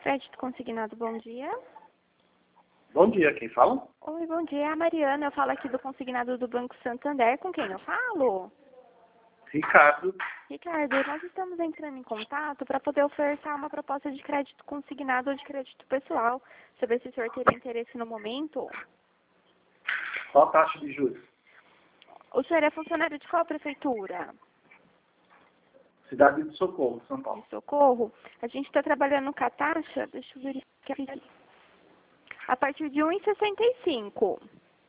Crédito consignado, bom dia. Bom dia, quem fala? Oi, bom dia. É a Mariana. Eu falo aqui do consignado do Banco Santander. Com quem eu falo? Ricardo. Ricardo, nós estamos entrando em contato para poder ofertar uma proposta de crédito consignado ou de crédito pessoal. Saber se o senhor teria interesse no momento. Qual a taxa de juros? O senhor é funcionário de qual prefeitura? Cidade de Socorro, São Paulo. De Socorro. A gente está trabalhando com a taxa, deixa eu verificar aqui, a partir de 1,65.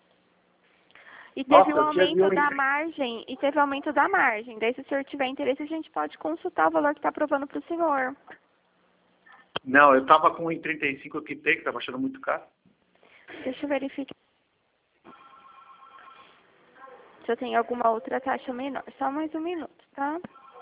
E teve Nossa, um eu tinha aumento visto da isso. margem, e teve aumento da margem. Daí, se o senhor tiver interesse, a gente pode consultar o valor que está aprovando para o senhor. Não, eu tava com 1,35 eu quitei, que tava achando muito caro. Deixa eu verificar se eu tenho alguma outra taxa menor. Só mais um minuto, tá?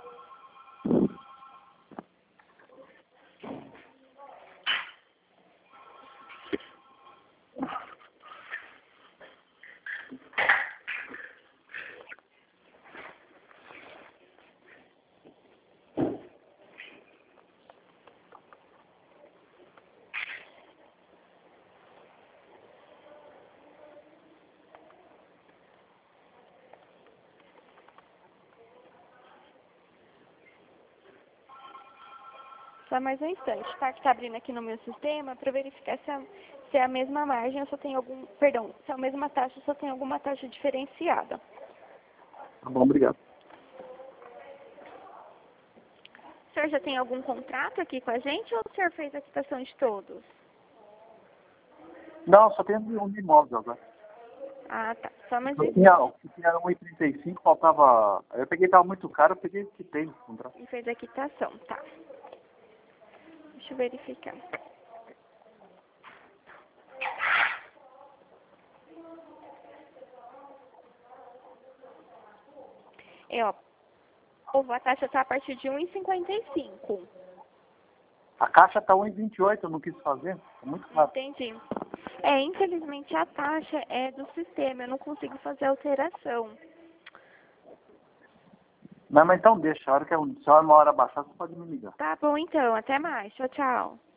Só mais um instante, tá? Que tá abrindo aqui no meu sistema para verificar se é a mesma margem ou se eu tenho algum... Perdão, se é a mesma taxa ou se eu tenho alguma taxa diferenciada. Tá bom, obrigado. O senhor já tem algum contrato aqui com a gente ou o senhor fez a quitação de todos? Não, só tem um de imóvel agora. Ah, tá. Só mais um Eu instante. tinha, o que tinha era 1,35, faltava... Eu peguei, tava muito caro, eu peguei e quitei o contrato. E fez a quitação, tá. Deixa eu verificar. A taxa tá a partir de 1,55. A caixa tá 1,28, eu não quis fazer. É muito caro. Entendi. Infelizmente a taxa é do sistema, eu não consigo fazer alteração. Não, mas então deixa, a hora que se a uma hora baixar, você pode me ligar. Tá bom então, até mais. Tchau, tchau.